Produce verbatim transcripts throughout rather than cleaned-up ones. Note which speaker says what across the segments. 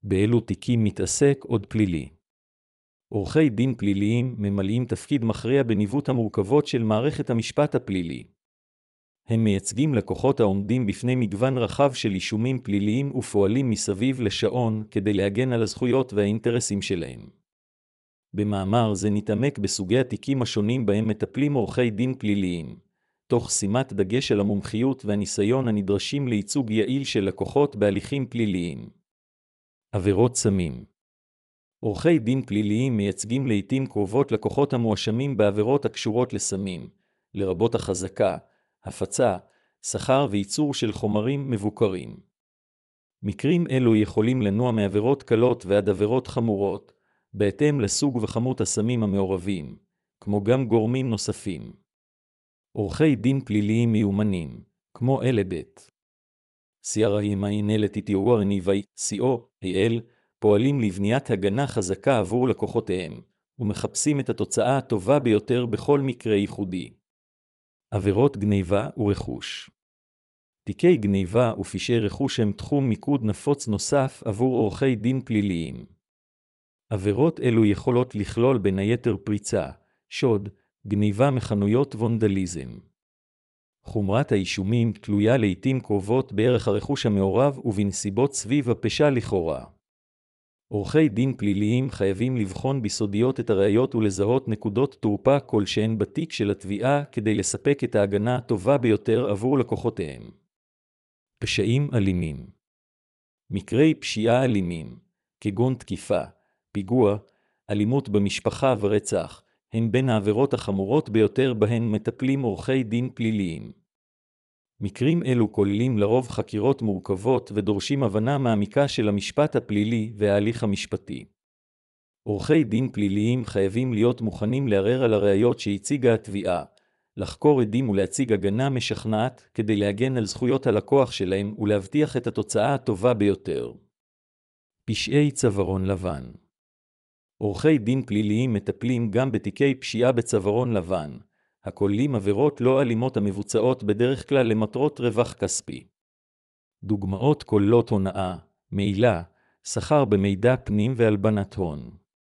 Speaker 1: באילו תיקים מתעסק עוד פלילי? עורכי דין פליליים ממלאים תפקיד מכריע בניווט המורכבות של מערכת המשפט הפלילי. הם מייצגים לקוחות העומדים בפני מגוון רחב של אישומים פליליים ופועלים מסביב לשעון כדי להגן על הזכויות והאינטרסים שלהם. במאמר זה נתעמק בסוגי התיקים השונים בהם מטפלים עורכי דין פליליים, תוך שימת דגש על המומחיות והניסיון הנדרשים לייצוג יעיל של לקוחות בהליכים פליליים. עבירות סמים. עורכי דין פליליים מייצגים לעתים קרובות לקוחות המואשמים בעבירות הקשורות לסמים, לרבות החזקה, הפצה, שכר וייצור של חומרים מבוקרים. מקרים אלו יכולים לנוע מעבירות קלות ועד עבירות חמורות, בהתאם לסוג וכמות הסמים המעורבים, כמו גם גורמים נוספים. עורכי דין פליליים מיומנים, כמו אלה בית סי-אר-איי-אם-איי-אן-אל-טי-טי-או-אר-ניווי, סי-או-איי-אל, פועלים לבניית הגנה חזקה עבור לקוחותיהם, ומחפשים את התוצאה הטובה ביותר בכל מקרה ייחודי. עבירות גניבה ורכוש. תיקי גניבה ופשעי רכוש הם תחום מיקוד נפוץ נוסף עבור עורכי דין פליליים. עבירות אלו יכולות לכלול בין היתר פריצה, שוד, גניבה מחנויות וונדליזם. חומרת האישומים תלויה לעתים קרובות בערך הרכוש המעורב ובנסיבות סביב הפשע לכאורה. עורכי דין פליליים חייבים לבחון בסודיות את הראיות ולזהות נקודות תורפה כלשהן בתיק של התביעה כדי לספק את ההגנה הטובה ביותר עבור לקוחותיהם. פשעים אלימים. מקרי פשיעה אלימים, כגון תקיפה, פיגוע, אלימות במשפחה ורצח, הן בין העבירות החמורות ביותר בהן מטפלים עורכי דין פליליים. מקרים אלו כוללים לרוב חקירות מורכבות ודורשים הבנה מעמיקה של המשפט הפלילי וההליך המשפטי. עורכי דין פליליים חייבים להיות מוכנים לערער על הראיות שהציגה התביעה, לחקור עדים ולהציג הגנה משכנעת כדי להגן על זכויות הלקוח שלהם ולהבטיח את התוצאה הטובה ביותר. פשעי צווארון לבן. עורכי דין פליליים מטפלים גם בתיקי פשיעה בצווארון לבן, הכוללים עבירות לא אלימות המבוצעות בדרך כלל למטרות רווח כספי. דוגמאות כוללות הונאה, מעילה, שכר במידע פנים והלבנת הון.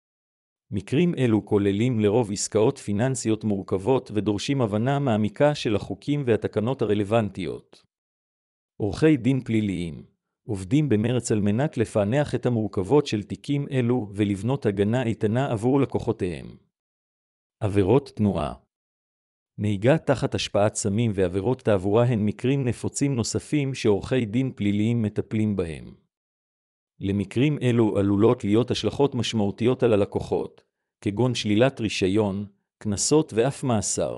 Speaker 1: מקרים אלו כוללים לרוב עסקאות פיננסיות מורכבות ודורשים הבנה מעמיקה של החוקים והתקנות הרלוונטיות. עורכי דין פליליים עובדים במרץ על מנת לפענח את המורכבות של תיקים אלו ולבנות הגנה איתנה עבור לקוחותיהם. עבירות תנועה. נהיגה תחת השפעת סמים ועבירות תעבורה הן מקרים נפוצים נוספים שעורכי דין פליליים מטפלים בהם. למקרים אלו עלולות להיות השלכות משמעותיות על הלקוחות, כגון שלילת רישיון, קנסות ואף מאסר.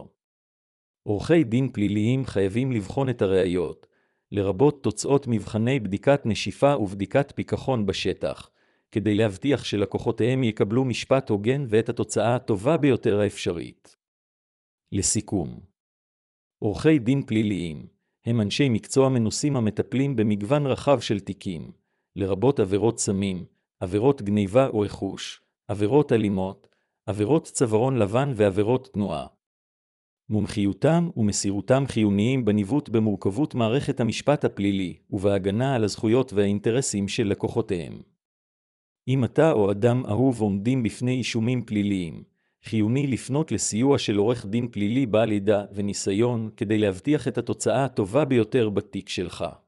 Speaker 1: עורכי דין פליליים חייבים לבחון את הראיות, לרבות תוצאות מבחני בדיקת נשיפה ובדיקת פיקחון בשטח, כדי להבטיח שלקוחותיהם יקבלו משפט הוגן ואת התוצאה הטובה ביותר האפשרית. לסיכום, עורכי דין פליליים הם אנשי מקצוע מנוסים המטפלים במגוון רחב של תיקים, לרבות עבירות סמים, עבירות גניבה או רכוש, עבירות אלימות, עבירות צווארון לבן ועבירות תנועה. מומחיותם ומסירותם חיוניים בניווט במורכבות מערכת המשפט הפלילי ובהגנה על הזכויות והאינטרסים של לקוחותיהם. אם אתה או אדם אהוב עומדים בפני אישומים פליליים, חיוני לפנות לסיוע של עורך דין פלילי בעל ידע וניסיון כדי להבטיח את התוצאה הטובה ביותר בתיק שלך.